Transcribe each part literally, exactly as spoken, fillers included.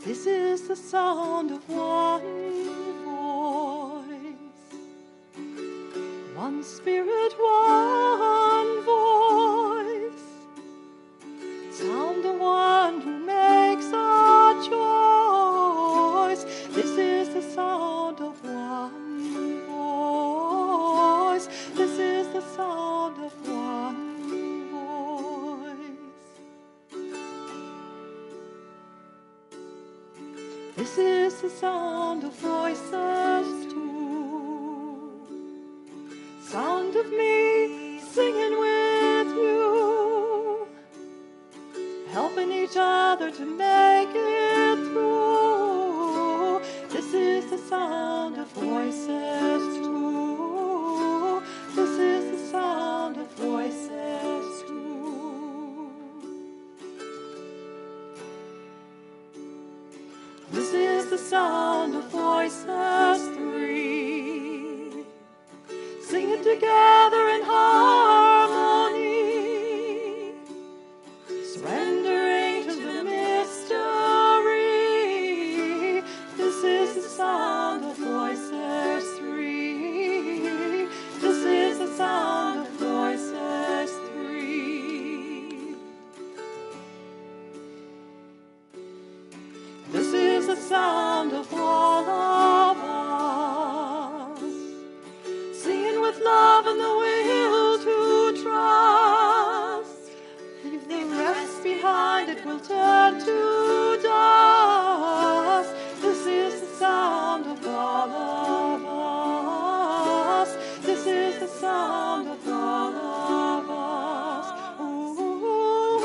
This is the sound of one voice, one spirit, one voice. Sound the one who makes a choice. This is the sound of one voice. This is the sound of one voice. This is the sound of voices too. Sound of me singing with you, helping each other to make it through. This is the sound of voices too. This is the sound of voices too. This is the sound of voices three, singing together in harmony, surrendering to the mystery. This is the sound of voices three. This is the sound of voices three. This is the sound of all of us, singing with love and the will to trust. Leave the rest behind, it will turn to dust. This is the sound of all of us. This is the sound of all of us. Ooh, ooh,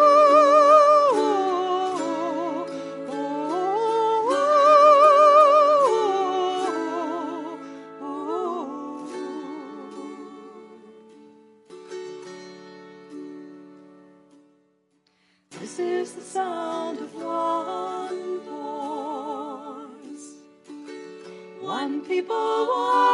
ooh, ooh. This is the sound of one voice, one people, one